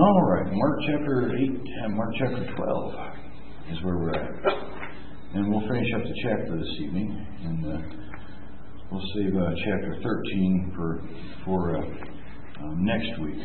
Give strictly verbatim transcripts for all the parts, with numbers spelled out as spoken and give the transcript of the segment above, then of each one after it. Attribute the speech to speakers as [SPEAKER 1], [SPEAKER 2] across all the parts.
[SPEAKER 1] All right, Mark chapter eight and Mark chapter twelve is where we're at. And we'll finish up the chapter this evening. And uh, we'll save uh, chapter thirteen for for uh, um, next week.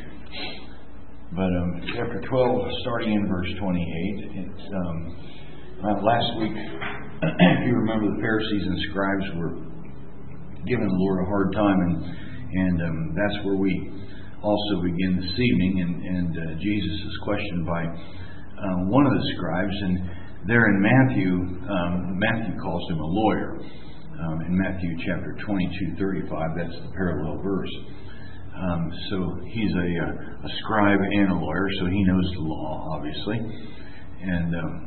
[SPEAKER 1] But um, chapter twelve, starting in verse twenty-eight. It's, um, uh, last week, if you remember, the Pharisees and scribes were giving the Lord a hard time. And, and um, that's where we also begin this evening, and, and uh, Jesus is questioned by uh, one of the scribes, and there in Matthew, um, Matthew calls him a lawyer. Um, in Matthew chapter twenty-two, thirty-five, that's the parallel verse. Um, so he's a, a, a scribe and a lawyer, so he knows the law, obviously. And um,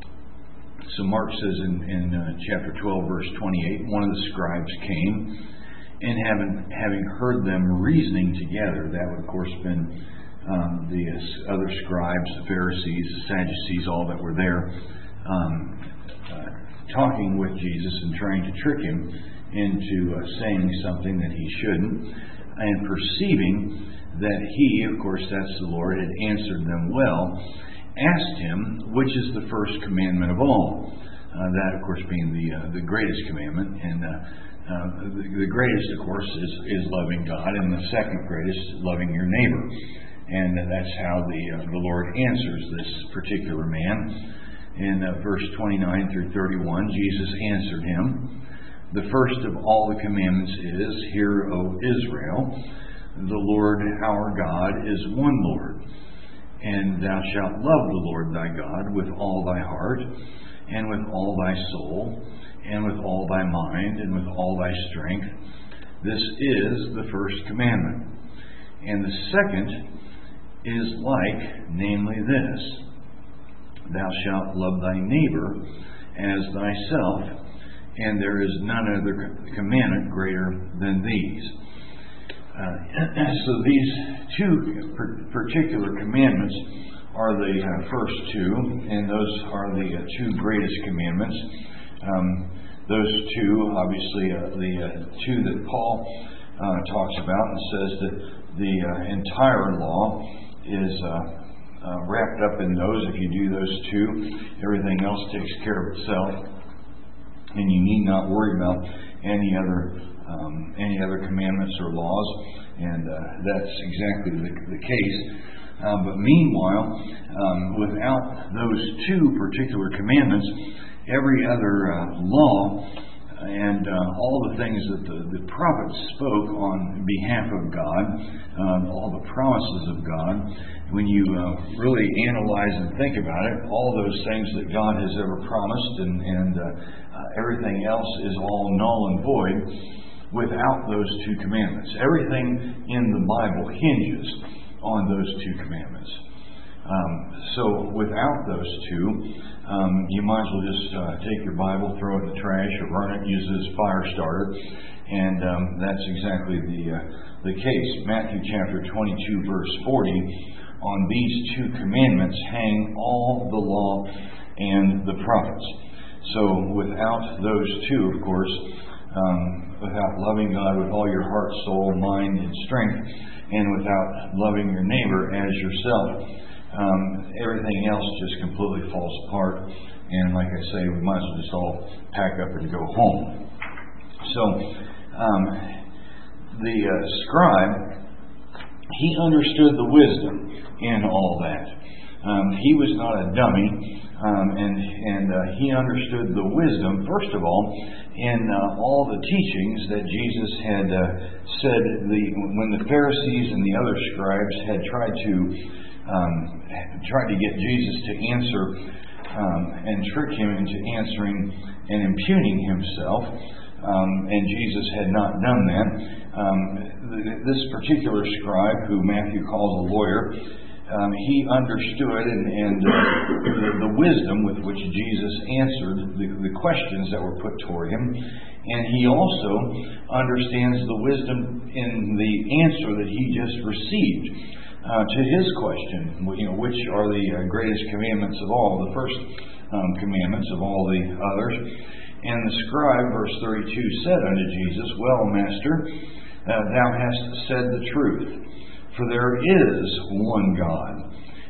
[SPEAKER 1] so Mark says in, in uh, chapter twelve, verse twenty-eight, one of the scribes came, and having, having heard them reasoning together, that would of course have been um, the uh, other scribes, the Pharisees, the Sadducees, all that were there, um, uh, talking with Jesus and trying to trick him into uh, saying something that he shouldn't, and perceiving that he, of course that's the Lord, had answered them well, asked him, which is the first commandment of all? Uh, that, of course, being the uh, the greatest commandment, and uh, Uh, the, the greatest, of course, is, is loving God, and the second greatest is loving your neighbor. And uh, that's how the uh, the Lord answers this particular man. In uh, verse twenty-nine through thirty-one, Jesus answered him, "The first of all the commandments is, Hear, O Israel, the Lord our God is one Lord. And thou shalt love the Lord thy God with all thy heart, and with all thy soul, and with all thy mind, and with all thy strength. This is the first commandment. And the second is like, namely this, Thou shalt love thy neighbor as thyself, and there is none other commandment greater than these." Uh, so these two particular commandments are the uh, first two, and those are the uh, two greatest commandments. Um, those two, obviously, uh, the uh, two that Paul uh, talks about, and says that the uh, entire law is uh, uh, wrapped up in those. If you do those two, everything else takes care of itself, and you need not worry about any other um, any other commandments or laws. And uh, that's exactly the, the case. Uh, but meanwhile, um, without those two particular commandments, every other uh, law and uh, all the things that the, the prophets spoke on behalf of God, um, all the promises of God, when you uh, really analyze and think about it, all those things that God has ever promised and, and uh, uh, everything else is all null and void without those two commandments. Everything in the Bible hinges on those two commandments. Um, so without those two, Um, you might as well just uh, take your Bible, throw it in the trash, or burn it, use it as a fire starter, and um, that's exactly the uh, the case. Matthew chapter twenty-two, verse forty, on these two commandments hang all the law and the prophets. So without those two, of course, um, without loving God with all your heart, soul, mind, and strength, and without loving your neighbor as yourself, Um, everything else just completely falls apart, and like I say, we might as well just all pack up and go home. So um, the uh, scribe, he understood the wisdom in all that. Um, he was not a dummy, um, and and uh, he understood the wisdom, first of all, in uh, all the teachings that Jesus had uh, said. The when the Pharisees and the other scribes had tried to Um, tried to get Jesus to answer um, and trick him into answering and impugning himself, um, and Jesus had not done that. Um, th- this particular scribe, who Matthew calls a lawyer, um, he understood and, and uh, the, the wisdom with which Jesus answered the, the questions that were put toward him, and he also understands the wisdom in the answer that he just received Uh, to his question, you know, which are the uh, greatest commandments of all, the first um, commandments of all the others. And the scribe, verse thirty-two, said unto Jesus, Well, Master, uh, thou hast said the truth, for there is one God,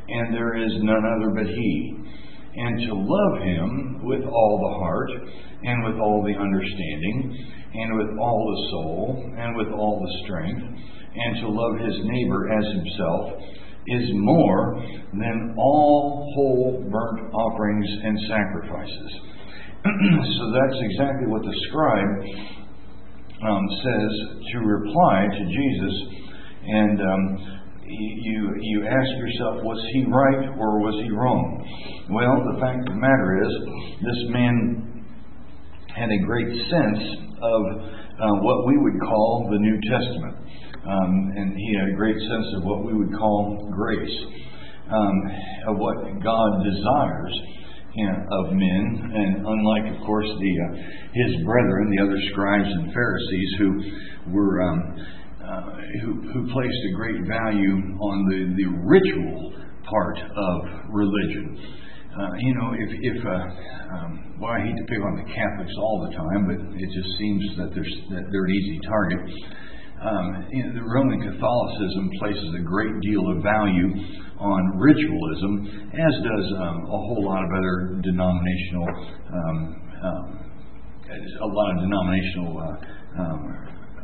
[SPEAKER 1] and there is none other but He, and to love Him with all the heart, and with all the understanding, and with all the soul, and with all the strength, and to love his neighbor as himself, is more than all whole burnt offerings and sacrifices. So that's exactly what the scribe um, says to reply to Jesus. And um, you you ask yourself, was he right or was he wrong? Well, the fact of the matter is, this man had a great sense of uh, what we would call the New Testament. Um, and he had a great sense of what we would call grace, um, of what God desires you know, of men. And unlike, of course, the uh, his brethren, the other scribes and Pharisees, who were um, uh, who, who placed a great value on the, the ritual part of religion. Uh, you know, if, if uh, um, well, I hate to pick on the Catholics all the time, but it just seems that, there's, that they're an easy target. Um, you know, the Roman Catholicism places a great deal of value on ritualism, as does um, a whole lot of other denominational, um, um, a lot of denominational uh, um,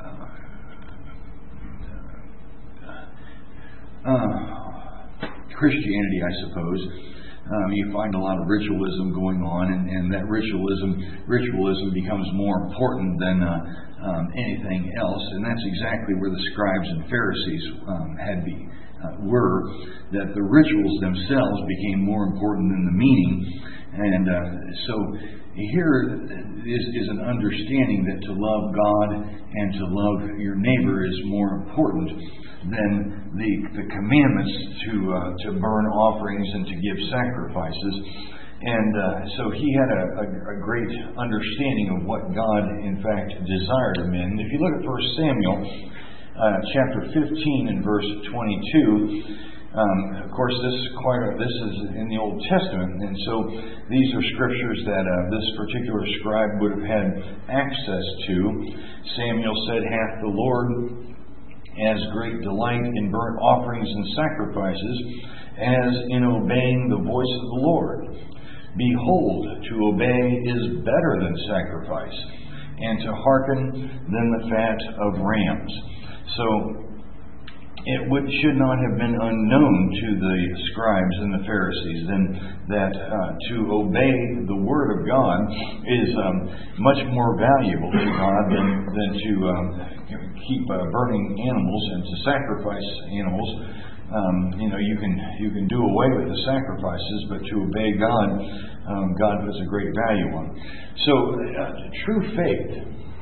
[SPEAKER 1] uh, uh, Christianity, I suppose. Um, you find a lot of ritualism going on, and, and that ritualism ritualism becomes more important than uh, um, anything else, and that's exactly where the scribes and Pharisees um, had be, uh, were, that the rituals themselves became more important than the meaning. And uh, so here is, is an understanding that to love God and to love your neighbor is more important than the, the commandments to uh, to burn offerings and to give sacrifices. And uh, so he had a, a, a great understanding of what God, in fact, desired of men. If you look at First Samuel uh, chapter fifteen and verse twenty-two, um, of course, this is quite a, this is in the Old Testament, and so these are scriptures that uh, this particular scribe would have had access to. Samuel said, "Hath the Lord as great delight in burnt offerings and sacrifices as in obeying the voice of the Lord. Behold, to obey is better than sacrifice, and to hearken than the fat of rams." So it would, should not have been unknown to the scribes and the Pharisees then that uh, to obey the Word of God is um, much more valuable to God than, than to um, keep uh, burning animals and to sacrifice animals. Um, you know, you can you can do away with the sacrifices, but to obey God, um, God puts a great value on. So, uh, true faith,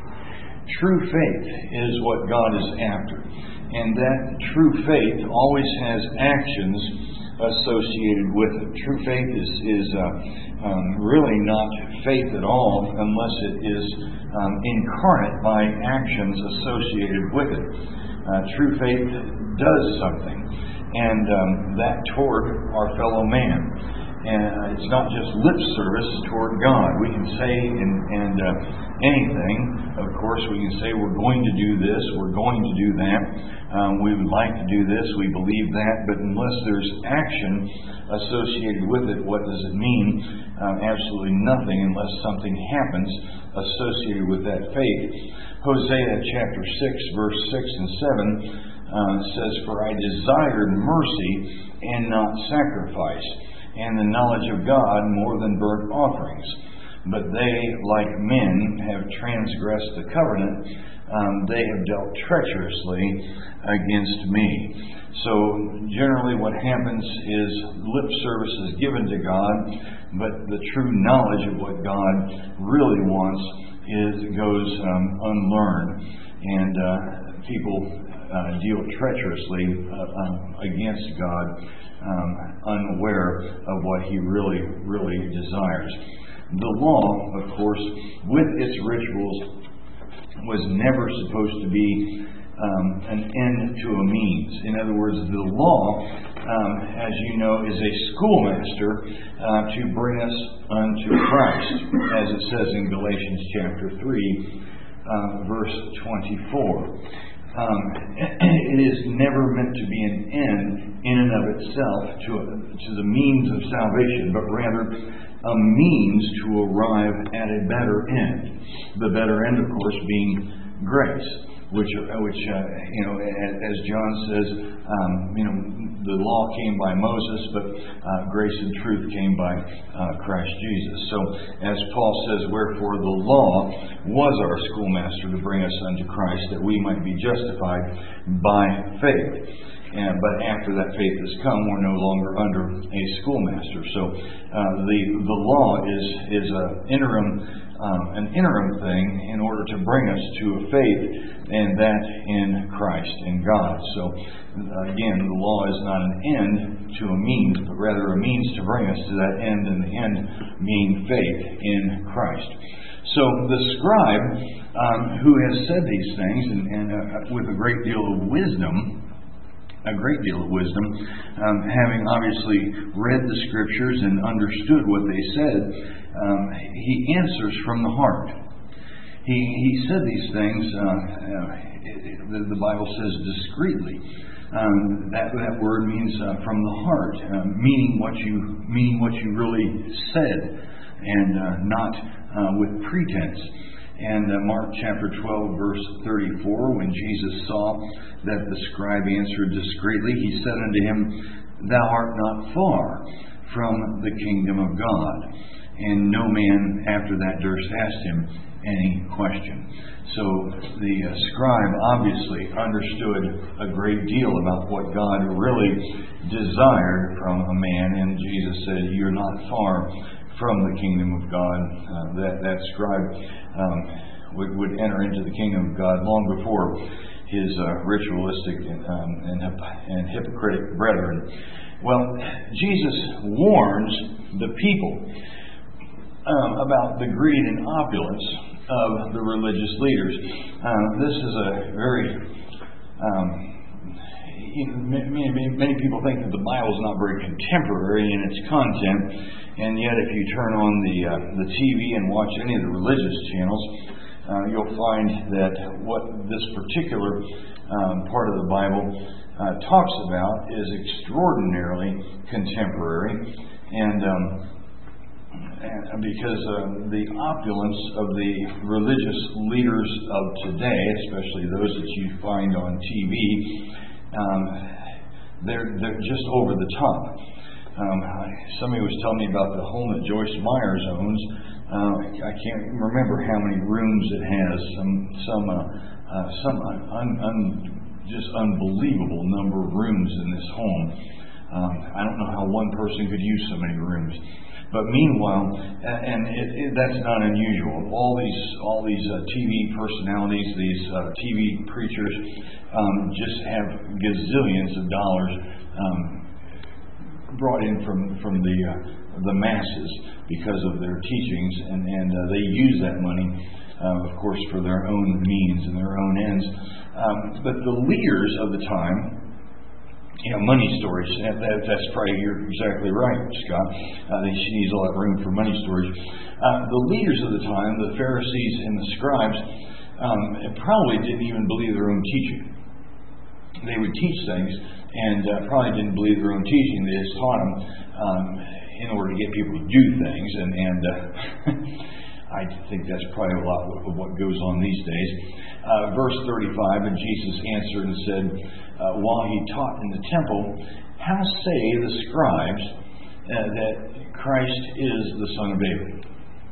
[SPEAKER 1] true faith is what God is after. And that true faith always has actions associated with it. True faith is, is uh, um, really not faith at all unless it is um, incarnate by actions associated with it. Uh, true faith does something, and um, that toward our fellow man. And it's not just lip service toward God. We can say and, and uh, anything. Of course, we can say we're going to do this, we're going to do that. Um, we would like to do this, we believe that. But unless there's action associated with it, what does it mean? Um, absolutely nothing unless something happens associated with that faith. Hosea chapter six, verse six and seven uh, says, "For I desired mercy and not sacrifice, and the knowledge of God more than burnt offerings. But they, like men, have transgressed the covenant. Um, they have dealt treacherously against me." So generally what happens is lip service is given to God, but the true knowledge of what God really wants is goes um, unlearned. And uh, people uh, deal treacherously uh, um, against God, Um, unaware of what He really, really desires. The law, of course, with its rituals, was never supposed to be um, an end to a means. In other words, the law, um, as you know, is a schoolmaster uh, to bring us unto Christ, as it says in Galatians chapter three, uh, verse twenty-four. Um, it is never meant to be an end in and of itself to, a, to the means of salvation, but rather a means to arrive at a better end. The better end, of course, being grace, which, which uh, you know, as, as John says, um, you know, the law came by Moses, but uh, grace and truth came by uh, Christ Jesus. So, as Paul says, wherefore the law was our schoolmaster to bring us unto Christ, that we might be justified by faith. And, but after that faith has come, we're no longer under a schoolmaster. So uh, the the law is is a interim um, an interim thing in order to bring us to a faith, and that in Christ, in God. So uh, again, the law is not an end to a means, but rather a means to bring us to that end, and the end being faith in Christ. So the scribe um, who has said these things, and, and uh, with a great deal of wisdom. A great deal of wisdom, um, having obviously read the Scriptures and understood what they said, um, he answers from the heart. He he said these things, uh, uh, the, the Bible says discreetly. Um, that that word means uh, from the heart, uh, meaning what you meaning what you really said, and uh, not uh, with pretense. And uh, Mark chapter twelve, verse thirty-four, when Jesus saw that the scribe answered discreetly, he said unto him, Thou art not far from the kingdom of God. And no man after that durst ask him any question. So the uh, scribe obviously understood a great deal about what God really desired from a man. And Jesus said, You're not far from the kingdom of God. Uh, that, that scribe um, would, would enter into the kingdom of God long before his uh, ritualistic and, um, and, and hypocritic brethren. Well, Jesus warns the people um, about the greed and opulence of the religious leaders. Um, this is a very um, You know, many, many people think that the Bible is not very contemporary in its content, and yet if you turn on the uh, the T V and watch any of the religious channels, uh, you'll find that what this particular um, part of the Bible uh, talks about is extraordinarily contemporary, and um, And because um, the opulence of the religious leaders of today, especially those that you find on T V, um, they're they're just over the top. Um, somebody was telling me about the home that Joyce Myers owns. Uh, I can't remember how many rooms it has. Some some uh, uh, some un, un, just unbelievable number of rooms in this home. Um, I don't know how one person could use so many rooms. But meanwhile, and it, it, that's not unusual. All these, all these uh, T V personalities, these uh, T V preachers, um, just have gazillions of dollars um, brought in from from the uh, the masses because of their teachings, and and uh, they use that money, uh, of course, for their own means and their own ends. Um, but the leaders of the time. You know, money storage. That, that, that's probably, you're exactly right, Scott. Uh, she needs a lot of room for money storage. Uh, the leaders of the time, the Pharisees and the scribes, um, probably didn't even believe their own teaching. They would teach things and uh, probably didn't believe their own teaching. They just taught them um, in order to get people to do things. And, and uh, I think that's probably a lot of what goes on these days. Uh, verse thirty-five, and Jesus answered and said, uh, while he taught in the temple, how say the scribes uh, that Christ is the Son of David?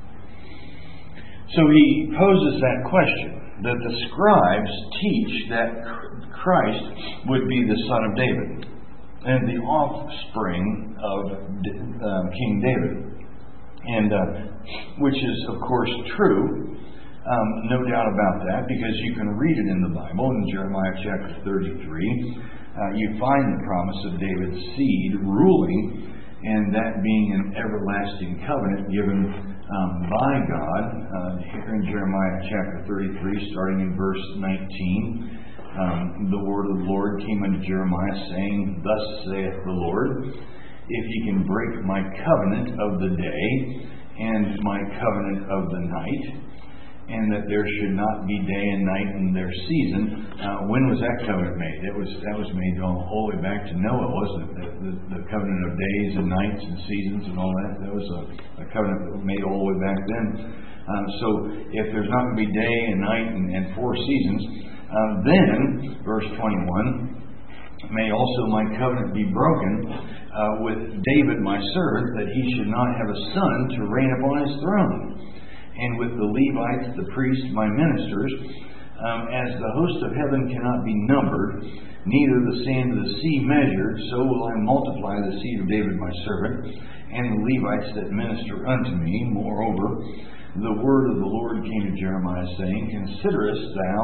[SPEAKER 1] So he poses that question, that the scribes teach that Christ would be the Son of David and the offspring of uh, King David. And uh, which is, of course, true. Um, no doubt about that, because you can read it in the Bible. In Jeremiah chapter thirty-three, uh, you find the promise of David's seed ruling, and that being an everlasting covenant given um, by God. Uh, here in Jeremiah chapter thirty-three, starting in verse nineteen, um, the word of the Lord came unto Jeremiah, saying, Thus saith the Lord, if ye can break my covenant of the day and my covenant of the night, and that there should not be day and night in their season. Uh, when was that covenant made? It was that was made all, all the way back to Noah, wasn't it? The, the, the covenant of days and nights and seasons and all that. That was a, a covenant that was made all the way back then. Um, so if there's not going to be day and night and, and four seasons, uh, then verse twenty-one. May also my covenant be broken uh, with David my servant, that he should not have a son to reign upon his throne. And with the Levites, the priests, my ministers, um, as the host of heaven cannot be numbered, neither the sand of the sea measured, so will I multiply the seed of David my servant, and the Levites that minister unto me. Moreover, the word of the Lord came to Jeremiah, saying, Considerest thou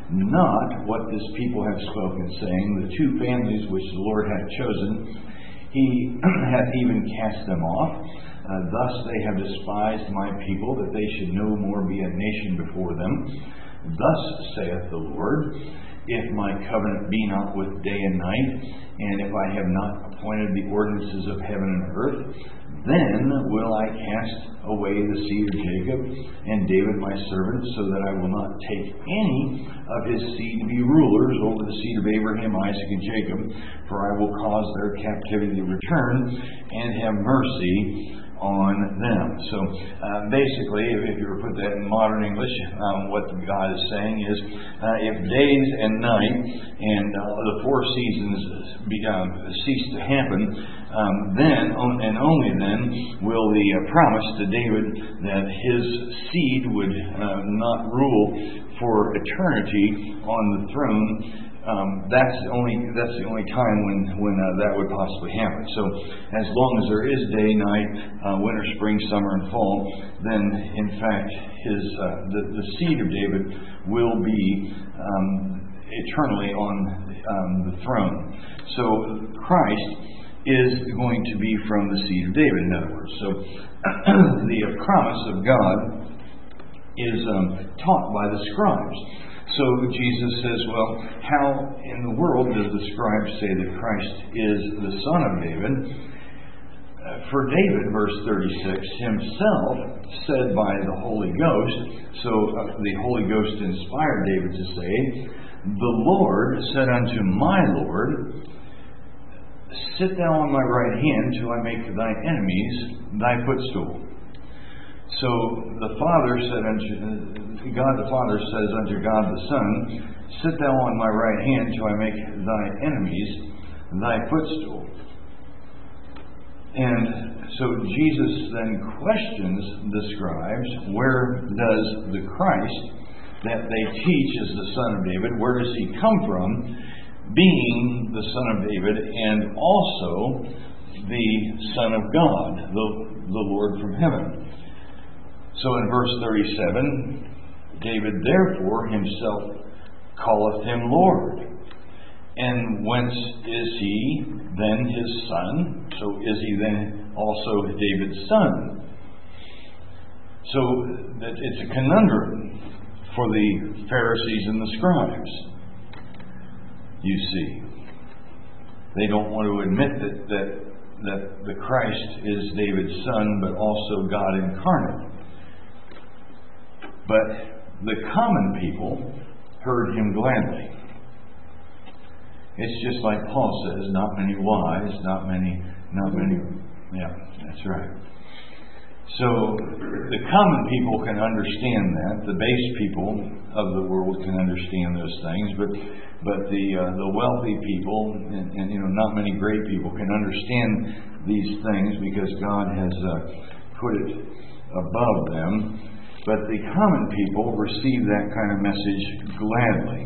[SPEAKER 1] not what this people have spoken, saying, The two families which the Lord hath chosen, he hath even cast them off. Uh, thus they have despised my people, that they should no more be a nation before them. Thus saith the Lord, If my covenant be not with day and night, and if I have not appointed the ordinances of heaven and earth, then will I cast away the seed of Jacob and David my servant, so that I will not take any of his seed to be rulers over the seed of Abraham, Isaac, and Jacob, for I will cause their captivity to return and have mercy on them. So uh, basically, if, if you were to put that in modern English, um, what God is saying is, uh, if days and night and uh, the four seasons be, um, cease to happen, um, then and only then will the uh, promise to David that his seed would uh, not rule for eternity on the throne. Um, that's the only that's the only time when when uh, that would possibly happen. So, as long as there is day, night, uh, winter, spring, summer, and fall, then in fact his uh, the the seed of David will be um, eternally on um, the throne. So Christ is going to be from the seed of David. In other words, so the uh, promise of God is um, taught by the scribes. So Jesus says, well, how in the world does the scribe say that Christ is the son of David? Uh, for David, verse thirty-six, himself said by the Holy Ghost, so uh, the Holy Ghost inspired David to say, The Lord said unto my Lord, Sit thou on my right hand till I make thy enemies thy footstool. So the Father said unto God the Father says unto God the Son, Sit thou on my right hand till I make thy enemies thy footstool. And so Jesus then questions the scribes, where does the Christ that they teach is the Son of David, where does he come from, being the Son of David and also the Son of God, the, the Lord from heaven? So in verse thirty-seven, David therefore himself calleth him Lord. And whence is he then his son? So is he then also David's son? So that it's a conundrum for the Pharisees and the scribes. You see, they don't want to admit that that, that the Christ is David's son, but also God incarnate. But the common people heard him gladly. It's just like Paul says, not many wise, not many, not many, yeah, that's right. So the common people can understand that. The base people of the world can understand those things, but but the uh, the wealthy people and, and you know not many great people can understand these things because God has uh, put it above them. But the common people receive that kind of message gladly.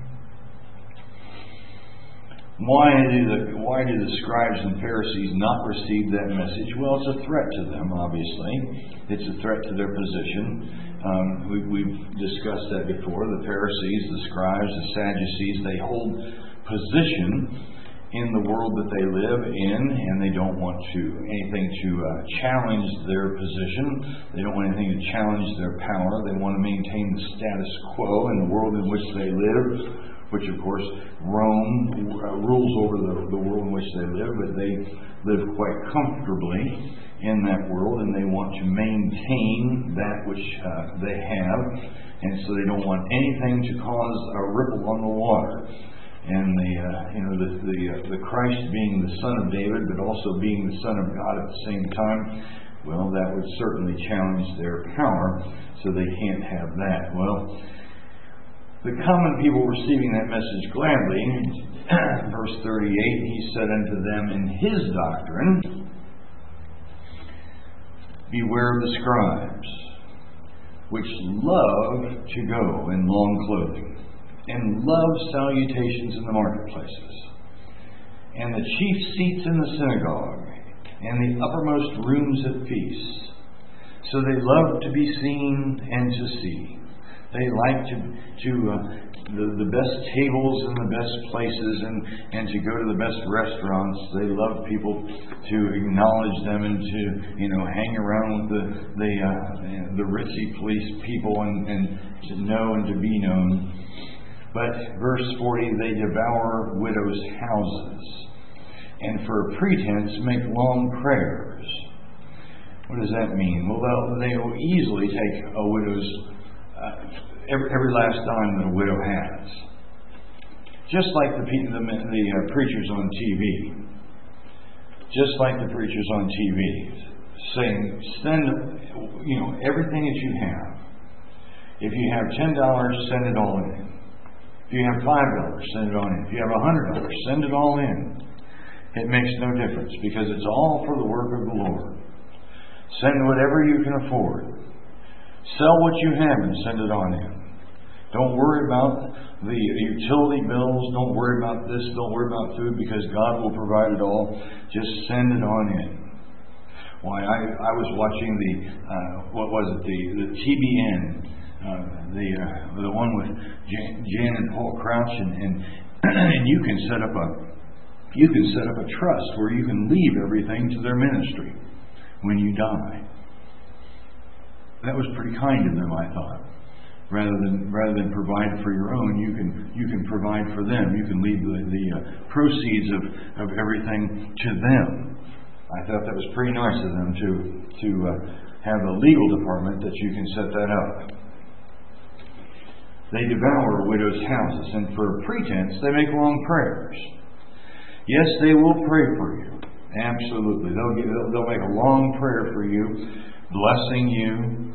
[SPEAKER 1] Why do the why do the scribes and Pharisees not receive that message? Well, it's a threat to them, obviously. It's a threat to their position. Um, we, we've discussed that before. The Pharisees, the scribes, the Sadducees, they hold position in the world that they live in, and they don't want to anything to uh, challenge their position. They don't want anything to challenge their power. They want to maintain the status quo in the world in which they live, which of course Rome uh, rules over the, the world in which they live, but they live quite comfortably in that world, and they want to maintain that which uh, they have, and so they don't want anything to cause a ripple on the water. And the uh, you know the the, uh, the Christ being the Son of David, but also being the Son of God at the same time, well, that would certainly challenge their power, so they can't have that. Well, the common people receiving that message gladly, verse thirty-eight, he said unto them in his doctrine, beware of the scribes, which love to go in long clothing, and love salutations in the marketplaces, and the chief seats in the synagogue, and the uppermost rooms at feasts. So they love to be seen and to see. They like to, to uh, the, the best tables and the best places, and, and to go to the best restaurants. They love people to acknowledge them and to, you know, hang around with the the, uh, the ritzy police people and, and to know and to be known. But verse forty, they devour widows' houses, and for a pretense make long prayers. What does that mean? Well, they will easily take a widow's Uh, every, every last dime that a widow has. Just like the, the, the uh, preachers on T V. Just like the preachers on T V. Saying, send, you know, everything that you have. If you have ten dollars, send it all in. If you have five dollars, send it all in. If you have one hundred dollars, send it all in. It makes no difference, because it's all for the work of the Lord. Send whatever you can afford. Sell what you have and send it on in. Don't worry about the utility bills. Don't worry about this. Don't worry about food, because God will provide it all. Just send it on in. Why, I, I was watching the, uh, what was it, the, the T B N, uh, the uh, the one with Jan, Jan and Paul Crouch, and, and, and you can set up a you can set up a trust where you can leave everything to their ministry when you die. That was pretty kind of them, I thought. Rather than rather than provide for your own, you can you can provide for them. You can leave the, the uh, proceeds of, of everything to them. I thought that was pretty nice of them to to uh, have a legal department that you can set that up. They devour widows' houses, and for pretense they make long prayers. Yes, they will pray for you. Absolutely, they'll give, they'll, they'll make a long prayer for you, blessing you,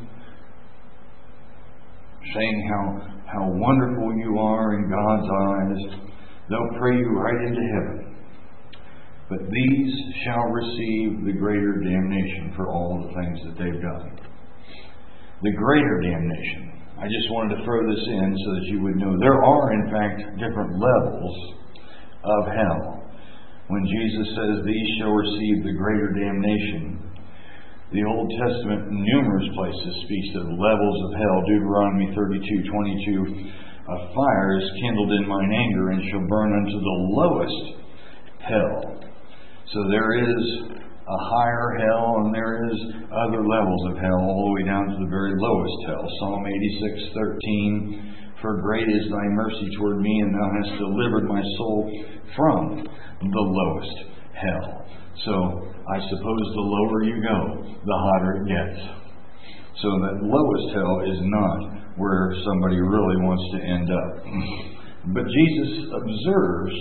[SPEAKER 1] saying how how wonderful you are in God's eyes. They'll pray you right into heaven. But these shall receive the greater damnation for all the things that they've done. The greater damnation. I just wanted to throw this in so that you would know there are, in fact, different levels of hell. When Jesus says these shall receive the greater damnation, the Old Testament in numerous places speaks of levels of hell. Deuteronomy thirty-two twenty-two, a fire is kindled in mine anger and shall burn unto the lowest hell. So there is a higher hell, and there is other levels of hell, all the way down to the very lowest hell. Psalm eighty-six thirteen, for great is thy mercy toward me, and thou hast delivered my soul from the lowest hell. So I suppose the lower you go, the hotter it gets. So that lowest hell is not where somebody really wants to end up. But Jesus observes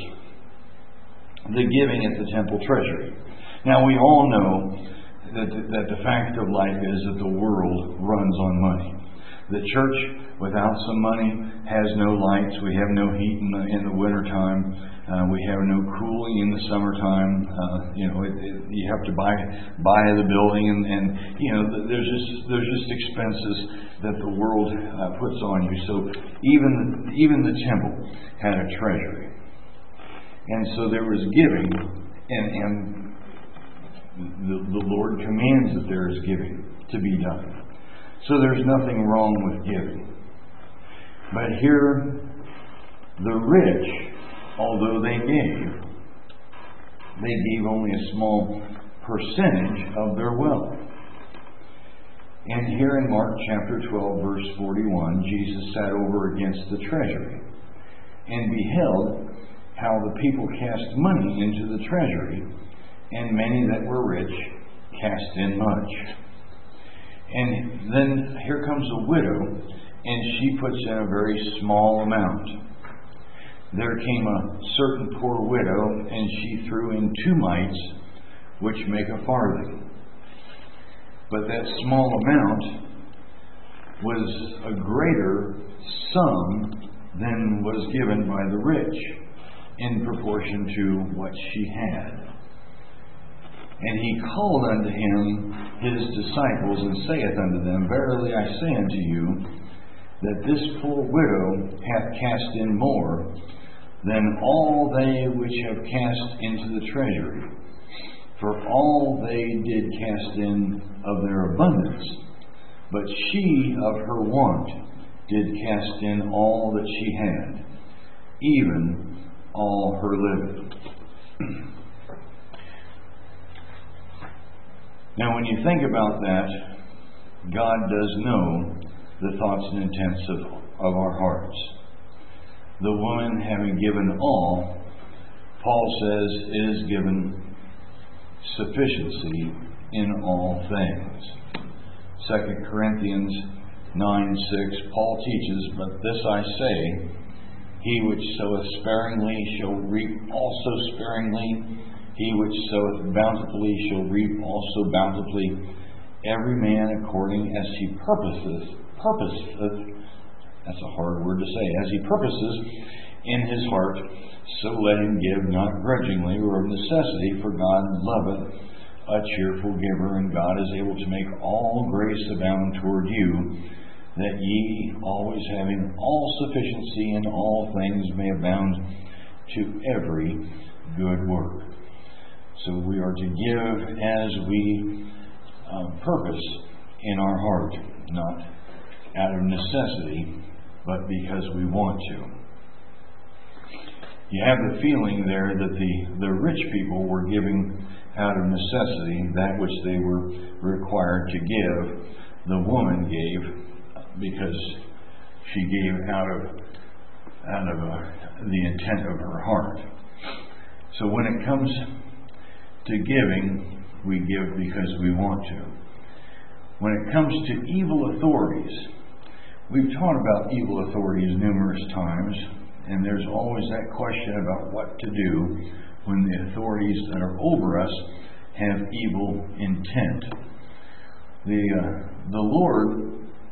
[SPEAKER 1] the giving at the temple treasury. Now we all know that the, that the fact of life is that the world runs on money. The church without some money has no lights. We have no heat in the, in the wintertime. Uh, we have no cooling in the summertime. Uh, you know, it, it, you have to buy buy the building, and, and you know, there's just there's just expenses that the world uh, puts on you. So even even the temple had a treasury, and so there was giving, and and the, the Lord commands that there is giving to be done. So there's nothing wrong with giving. But here, the rich, although they gave, they gave only a small percentage of their wealth. And here in Mark chapter twelve, verse forty-one, Jesus sat over against the treasury and beheld how the people cast money into the treasury, and many that were rich cast in much. And then here comes a widow, and she puts in a very small amount. There came a certain poor widow, and she threw in two mites, which make a farthing. But that small amount was a greater sum than was given by the rich in proportion to what she had. And he called unto him his disciples, and saith unto them, Verily I say unto you, that this poor widow hath cast in more than all they which have cast into the treasury. For all they did cast in of their abundance, but she of her want did cast in all that she had, even all her living. Now, when you think about that, God does know the thoughts and intents of, of our hearts. The woman, having given all, Paul says, is given sufficiency in all things. Second Corinthians nine six, Paul teaches, But this I say, he which soweth sparingly shall reap also sparingly. He which soweth bountifully shall reap also bountifully. Every man according as he purposeth, purposeth, that's a hard word to say, as he purposes in his heart, so let him give, not grudgingly or of necessity, for God loveth a cheerful giver, and God is able to make all grace abound toward you, that ye, always having all sufficiency in all things, may abound to every good work. So we are to give as we um, purpose in our heart, not out of necessity, but because we want to. You have the feeling there that the, the rich people were giving out of necessity that which they were required to give. The woman gave because she gave out of out of uh, the intent of her heart. So when it comes to giving, we give because we want to. When it comes to evil authorities, we've taught about evil authorities numerous times, and there's always that question about what to do when the authorities that are over us have evil intent. The uh, the Lord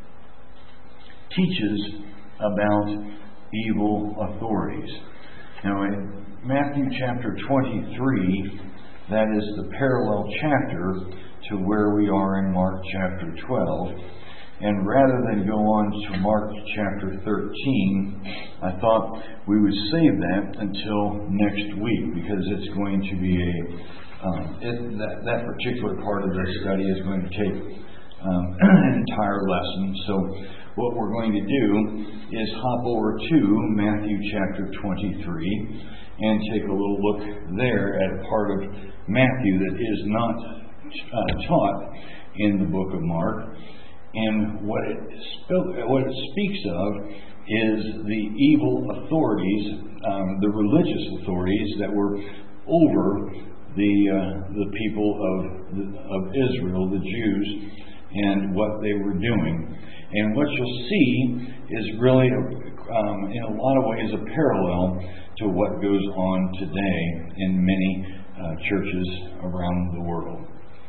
[SPEAKER 1] teaches about evil authorities. Now in Matthew chapter twenty-three, that is the parallel chapter to where we are in Mark chapter twelve. And rather than go on to Mark chapter thirteen, I thought we would save that until next week, because it's going to be a um, it, that, that particular part of the study is going to take um, an entire lesson. So what we're going to do is hop over to Matthew chapter twenty-three and take a little look there at a part of Matthew that is not uh, taught in the book of Mark. And what it, sp- what it speaks of is the evil authorities, um, the religious authorities that were over the uh, the people of the, of Israel, the Jews, and what they were doing. And what you'll see is really, um, in a lot of ways, a parallel to what goes on today in many uh, churches around the world.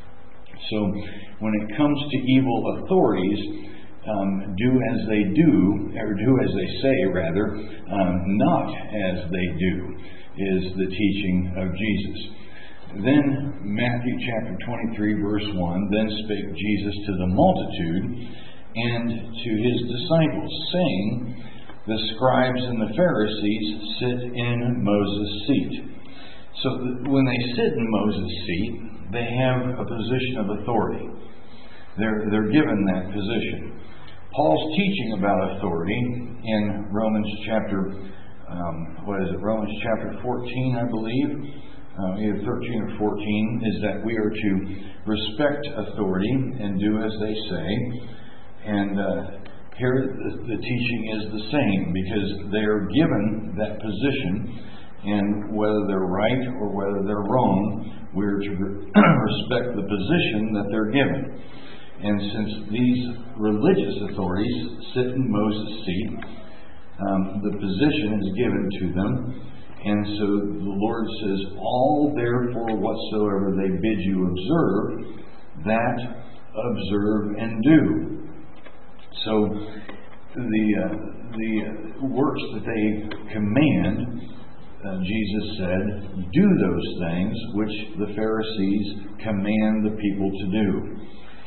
[SPEAKER 1] So when it comes to evil authorities, um, do as they do, or do as they say, rather, um, not as they do, is the teaching of Jesus. Then Matthew chapter twenty-three, verse one, Then spake Jesus to the multitude and to his disciples, saying, The scribes and the Pharisees sit in Moses' seat. So th- when they sit in Moses' seat, they have a position of authority. They're, they're given that position. Paul's teaching about authority in Romans chapter, um, what is it, Romans chapter fourteen, I believe, uh, either thirteen or fourteen, is that we are to respect authority and do as they say. And uh, here the, the teaching is the same, because they are given that position And whether they're right or whether they're wrong, we're to respect the position that they're given. And since these religious authorities sit in Moses' seat, um, the position is given to them. And so the Lord says, all therefore whatsoever they bid you observe, that observe and do. So the uh, the works that they command, uh, Jesus said, do those things which the Pharisees command the people to do.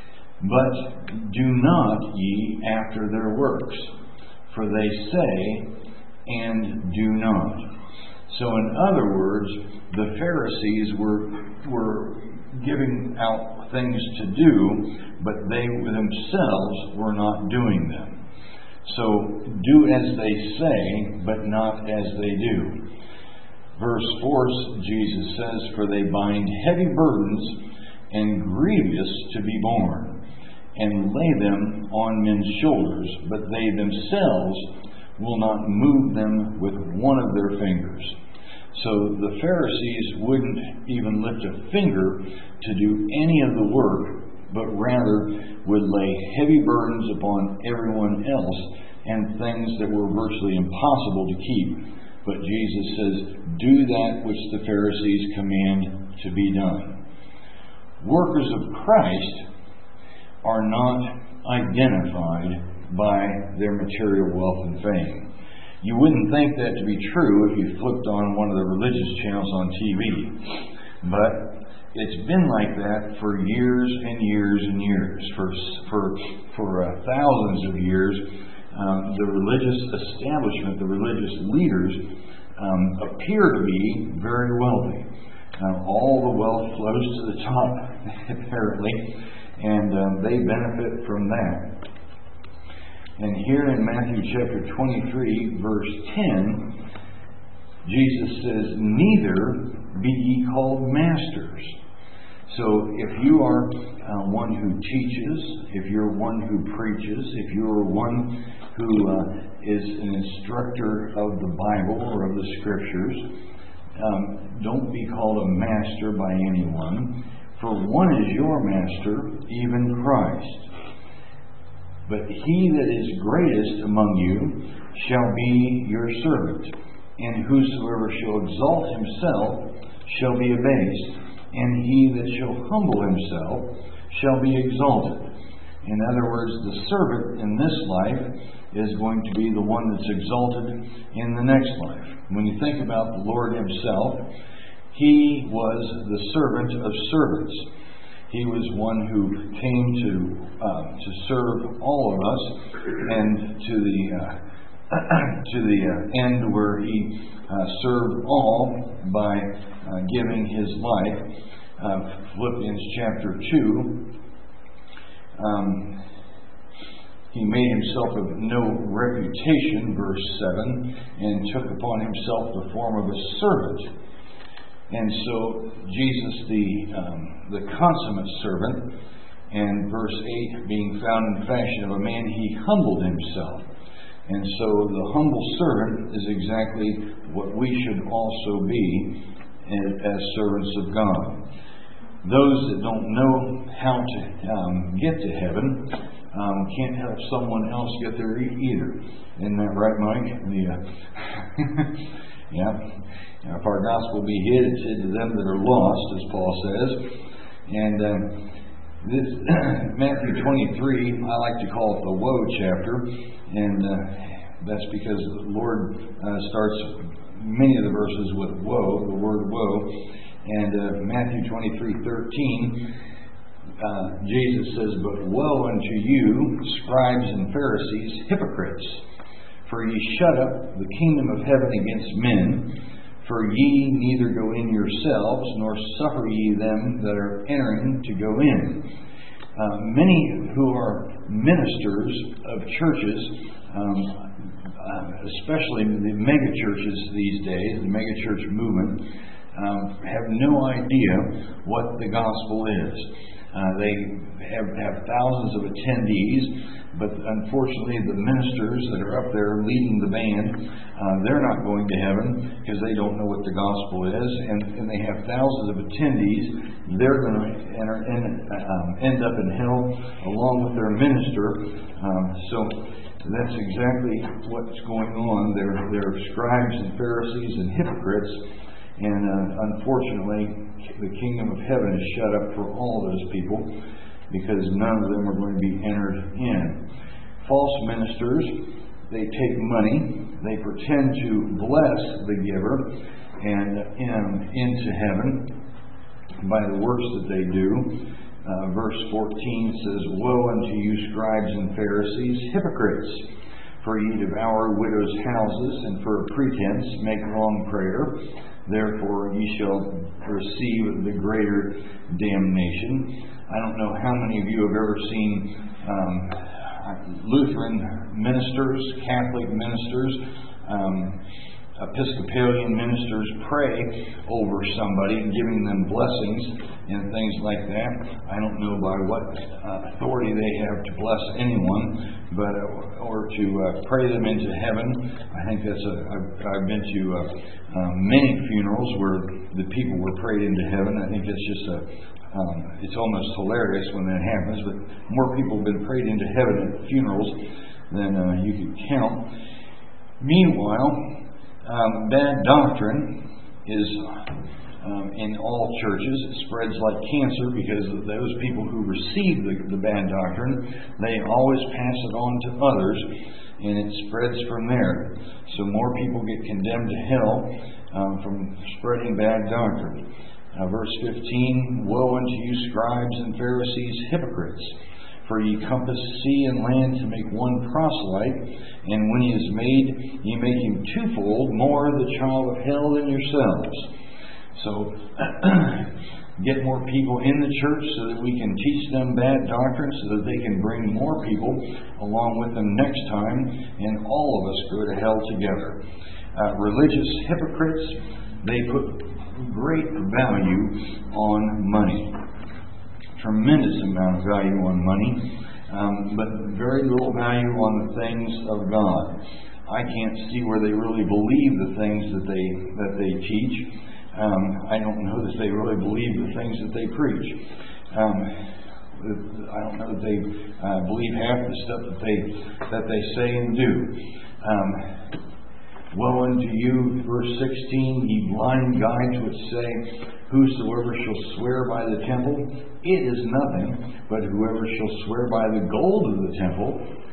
[SPEAKER 1] But do not ye after their works, for they say and do not. So in other words, the Pharisees were were giving out things to do, but they themselves were not doing them. So do as they say, but not as they do. Verse four, Jesus says, for they bind heavy burdens and grievous to be borne, and lay them on men's shoulders, but they themselves will not move them with one of their fingers. So the Pharisees wouldn't even lift a finger to do any of the work, but rather would lay heavy burdens upon everyone else and things that were virtually impossible to keep. But Jesus says, do that which the Pharisees command to be done. Workers of Christ are not identified by their material wealth and fame. You wouldn't think that to be true if you flipped on one of the religious channels on T V. But it's been like that for years and years and years. For for for uh, thousands of years, um, the religious establishment, the religious leaders, um, appear to be very wealthy. Uh, all the wealth flows to the top, apparently, and um, they benefit from that. And here in Matthew chapter twenty-three, verse ten, Jesus says, neither be ye called masters. So if you are uh, one who teaches, if you're one who preaches, if you're one who uh, is an instructor of the Bible or of the Scriptures, um, don't be called a master by anyone, for one is your master, even Christ. But he that is greatest among you shall be your servant. And whosoever shall exalt himself shall be abased, and he that shall humble himself shall be exalted. In other words, the servant in this life is going to be the one that's exalted in the next life. When you think about the Lord himself, he was the servant of servants. He was one who came to uh, to serve all of us, and to the uh, to the uh, end where he uh, served all by uh, giving his life. Uh, Philippians chapter two. Um, he made himself of no reputation, verse seven, and took upon himself the form of a servant. And so Jesus, the um, the consummate servant, and verse eight, being found in fashion of a man, he humbled himself. And so the humble servant is exactly what we should also be as servants of God. Those that don't know how to um, get to heaven um, can't help someone else get there either. Isn't that right, Mike? Yeah. Yeah. If our gospel be hid, it's hid to them that are lost, as Paul says. And uh, this Matthew twenty-three, I like to call it the woe chapter, and uh, that's because the Lord uh, starts many of the verses with woe, the word woe. And uh, Matthew twenty-three thirteen, uh, Jesus says, but woe unto you, scribes and Pharisees, hypocrites! For ye shut up the kingdom of heaven against men. For ye neither go in yourselves, nor suffer ye them that are entering to go in. Uh, many who are ministers of churches, um, uh, especially the mega churches these days, the mega church movement, um, have no idea what the gospel is. Uh, they have, have thousands of attendees, but unfortunately the ministers that are up there leading the band, uh, they're not going to heaven because they don't know what the gospel is, and, and they have thousands of attendees. They're going to enter, in, um, end up in hell along with their minister. Um, so that's exactly what's going on. They're, they're scribes and Pharisees and hypocrites, and uh, unfortunately the kingdom of heaven is shut up for all those people because none of them are going to be entered in. False ministers, they take money, they pretend to bless the giver and um, into heaven by the works that they do. Uh, verse fourteen says, "Woe unto you, scribes and Pharisees, hypocrites! For ye devour widows' houses, and for a pretense make long prayer. Therefore ye shall receive the greater damnation." I don't know how many of you have ever seen um, Lutheran ministers, Catholic ministers, um, Episcopalian ministers pray over somebody, giving them blessings and things like that. I don't know by what uh, authority they have to bless anyone, but uh, or to uh, pray them into heaven. I think that's a. I've, I've been to uh, uh, many funerals where the people were prayed into heaven. I think that's just a. Um, it's almost hilarious when that happens, but more people have been prayed into heaven at funerals than uh, you could count. Meanwhile, Um, bad doctrine is um, in all churches. It spreads like cancer because those people who receive the, the bad doctrine, they always pass it on to others, and it spreads from there. So more people get condemned to hell um, from spreading bad doctrine. Uh, verse fifteen, "Woe unto you, scribes and Pharisees, hypocrites! For ye compass sea and land to make one proselyte, and when he is made, ye make him twofold more the child of hell than yourselves." So, get more people in the church so that we can teach them bad doctrine, so that they can bring more people along with them next time, and all of us go to hell together. Uh, religious hypocrites, they put great value on money. Tremendous amount of value on money, um, but very little value on the things of God. I can't see where they really believe the things that they that they teach. Um, I don't know that they really believe the things that they preach. Um, I don't know that they uh, believe half the stuff that they that they say and do. Um, "Woe unto you," verse sixteen, "ye blind guides which say, Whosoever shall swear by the temple, it is nothing, but whoever shall swear by the gold of the temple,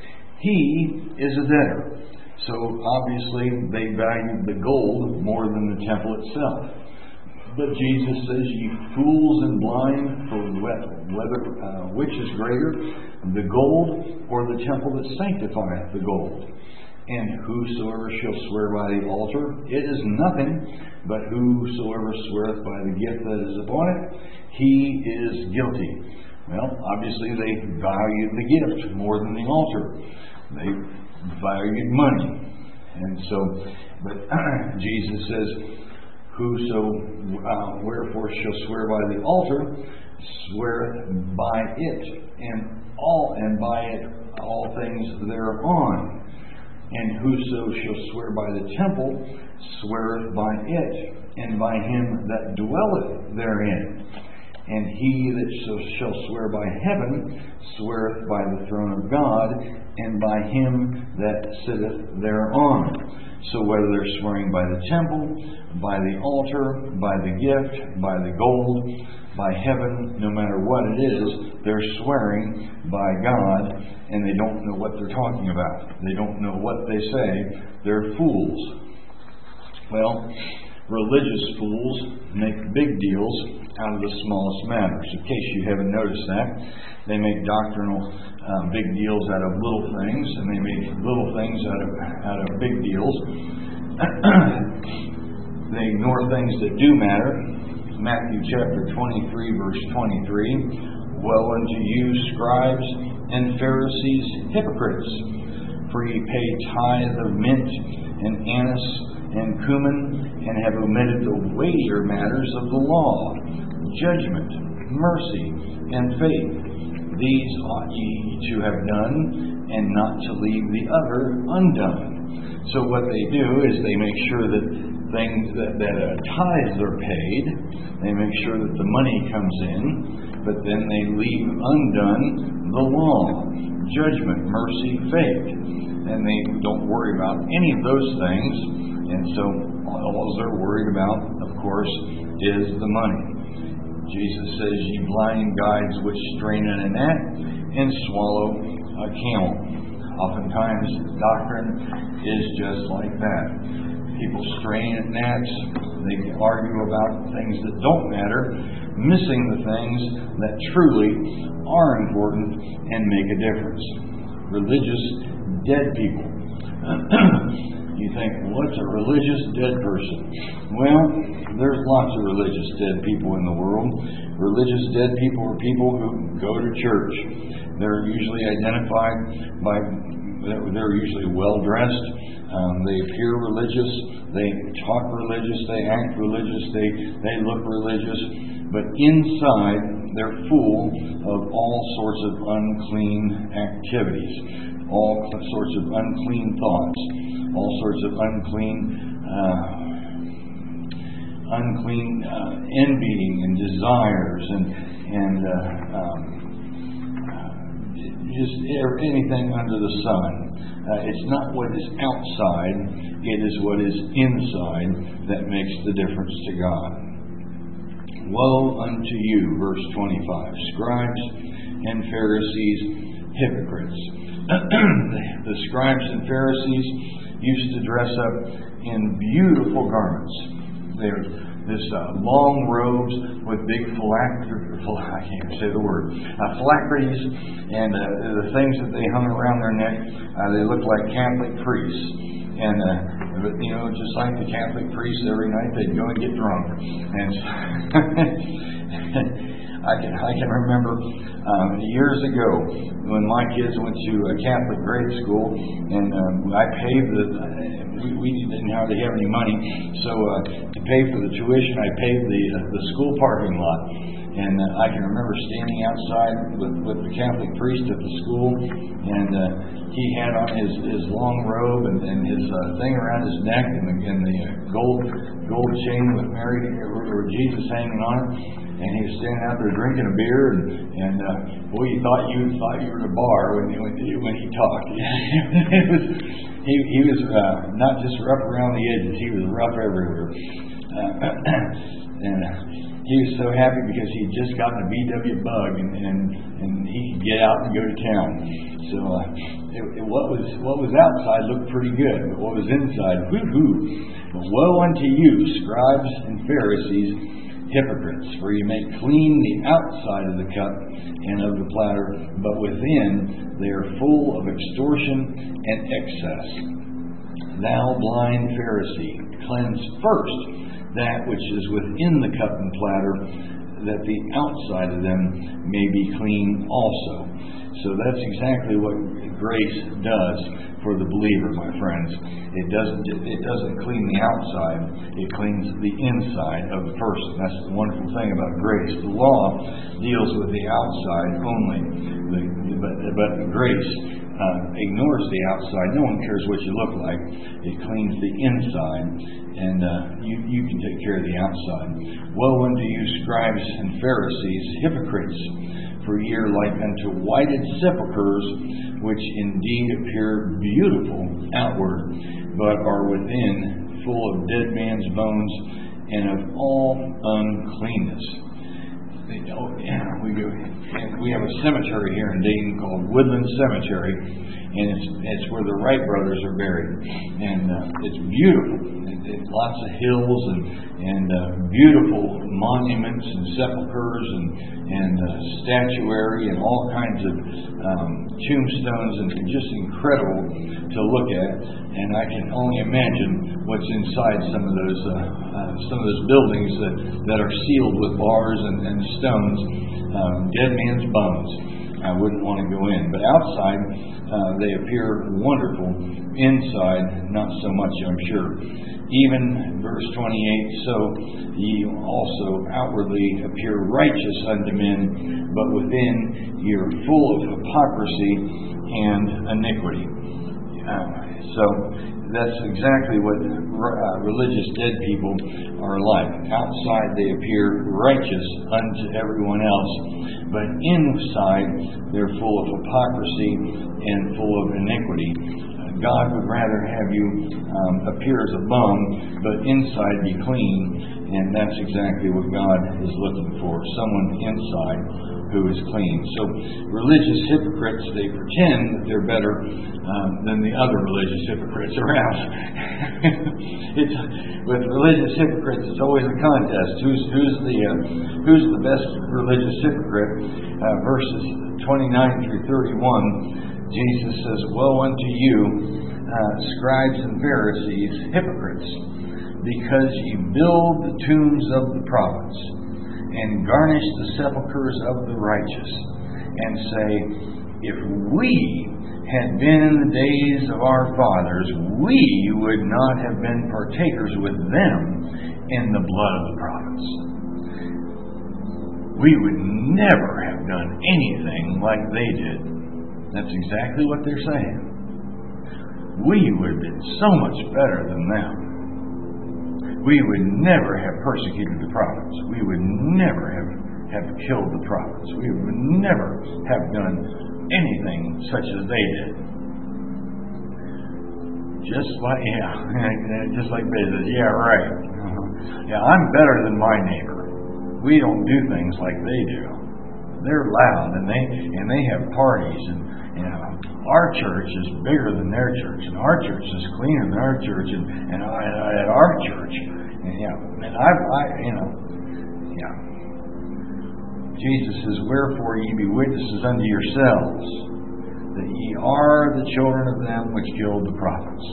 [SPEAKER 1] he is a debtor." So obviously they valued the gold more than the temple itself. But Jesus says, "Ye fools and blind, for whether uh, which is greater, the gold or the temple that sanctifieth the gold? And whosoever shall swear by the altar, it is nothing, but whosoever sweareth by the gift that is upon it, he is guilty." Well, obviously they valued the gift more than the altar. They valued money. And so, but Jesus says, "Whoso uh, wherefore shall swear by the altar, sweareth by it, and all and by it all things thereon. And whoso shall swear by the temple, sweareth by it, and by him that dwelleth therein. And he that shall swear by heaven, sweareth by the throne of God, and by him that sitteth thereon." So whether they're swearing by the temple, by the altar, by the gift, by the gold, by heaven, no matter what it is, they're swearing by God, and they don't know what they're talking about. They don't know what they say. They're fools. Well, religious fools make big deals out of the smallest matters. In case you haven't noticed that, they make doctrinal uh, big deals out of little things, and they make little things out of out of big deals. They ignore things that do matter. Matthew chapter twenty-three, verse twenty-three, "Woe unto you, scribes and Pharisees, hypocrites! For ye pay tithe of mint and anise and cumin, and have omitted the weightier matters of the law, judgment, mercy, and faith. These ought ye to have done, and not to leave the other undone. So what they do is they make sure that things that, that uh, tithes are paid. They make sure that the money comes in, but then they leave undone the law, judgment, mercy, faith. And they don't worry about any of those things. And so all they're worried about, of course, is the money. Jesus says, ye blind guides which strain at a gnat and swallow a camel. Oftentimes, doctrine is just like that. People strain at gnats. They argue about things that don't matter, missing the things that truly are important and make a difference. Religious dead people. You think, what's a religious dead person? Well, there's lots of religious dead people in the world. Religious dead people are people who go to church. They're usually identified by, they're usually well-dressed. Um, they appear religious. They talk religious. They act religious. They, they look religious. But inside, they're full of all sorts of unclean activities, all sorts of unclean thoughts, all sorts of unclean, uh, unclean uh, envying and desires, and and uh, um, just anything under the sun. Uh, it's not what is outside; it is what is inside that makes the difference to God. Woe unto you, verse twenty-five, scribes and Pharisees, hypocrites. The scribes and Pharisees used to dress up in beautiful garments. They're this uh, long robes with big phylacteries, I can't say the word, uh, phylacteries, and uh, the things that they hung around their neck, uh, they looked like Catholic priests. And, uh, you know, just like the Catholic priests, every night they'd go and get drunk. And I can I can remember um, years ago when my kids went to a Catholic grade school, and um, I paid the. We, we didn't hardly have any money, so uh, to pay for the tuition, I paid the uh, the school parking lot. And uh, I can remember standing outside with, with the Catholic priest at the school, and uh, he had on his, his long robe and, and his uh, thing around his neck, and the, and the uh, gold gold chain with Mary or, or Jesus hanging on it. And he was standing out there drinking a beer, and, and uh, boy, you thought you thought you were in a bar when when, when he talked. it was, he he was uh, not just rough around the edges; he was rough everywhere. Uh, and uh, he was so happy because he had just gotten a B W bug, and, and, and he could get out and go to town. So uh, it, it, what was what was outside looked pretty good, but what was inside, whoo-hoo. But woe unto you, scribes and Pharisees, hypocrites, for you make clean the outside of the cup and of the platter, but within they are full of extortion and excess. Thou blind Pharisee, cleanse first that which is within the cup and platter, that the outside of them may be clean also. So that's exactly what grace does for the believer, my friends. It doesn't it doesn't clean the outside, it cleans the inside of the person. That's the wonderful thing about grace. The law deals with the outside only, but, but grace uh, ignores the outside. No one cares what you look like. It cleans the inside, and uh, you, you can take care of the outside. Woe unto you, scribes and Pharisees, hypocrites! For ye are like unto whited sepulchres, which indeed appear beautiful outward, but are within full of dead man's bones and of all uncleanness. Oh, yeah, we go. We have a cemetery here in Dayton called Woodland Cemetery, and it's it's where the Wright brothers are buried, and uh, it's beautiful. It, it's lots of hills and and uh, beautiful monuments and sepulchres and and uh, statuary and all kinds of um, tombstones, and just incredible to look at. And I can only imagine what's inside some of those uh, uh, some of those buildings that, that are sealed with bars and, and stones, um, dead man's bones. I wouldn't want to go in. But outside, uh, they appear wonderful. Inside, not so much, I'm sure. Even verse twenty-eight, so ye also outwardly appear righteous unto men, but within ye are full of hypocrisy and iniquity. Uh, so that's exactly what uh, religious dead people are like. Outside they appear righteous unto everyone else, but inside they're full of hypocrisy and full of iniquity. God would rather have you um, appear as a bum, but inside be clean, and that's exactly what God is looking for, someone inside who is clean. So religious hypocrites, they pretend that they're better um, than the other religious hypocrites around. it's, with religious hypocrites, it's always a contest. Who's, who's, the, uh, who's the best religious hypocrite? Uh, verses twenty-nine through thirty-one, Jesus says, woe unto you, uh, scribes and Pharisees, hypocrites, because ye build the tombs of the prophets, and garnish the sepulchres of the righteous, and say, if we had been in the days of our fathers, we would not have been partakers with them in the blood of the prophets. We would never have done anything like they did. That's exactly what they're saying. We would have been so much better than them. We would never have persecuted the prophets. We would never have, have killed the prophets. We would never have done anything such as they did. Just like, yeah, just like they said, yeah, right. Yeah, I'm better than my neighbor. We don't do things like they do. They're loud, and they and they have parties, and you know, our church is bigger than their church, and our church is cleaner than our church, and, and I, I, at our church, and, you know, and I, I, you know, yeah. Jesus says, wherefore ye be witnesses unto yourselves, that ye are the children of them which killed the prophets.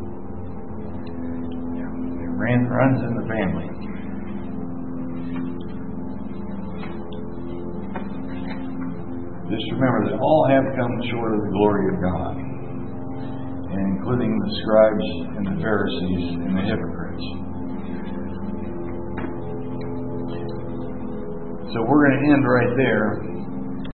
[SPEAKER 1] Yeah, it ran, runs in the family. Just remember that all have come short of the glory of God, and including the scribes and the Pharisees and the hypocrites. So we're going to end right there.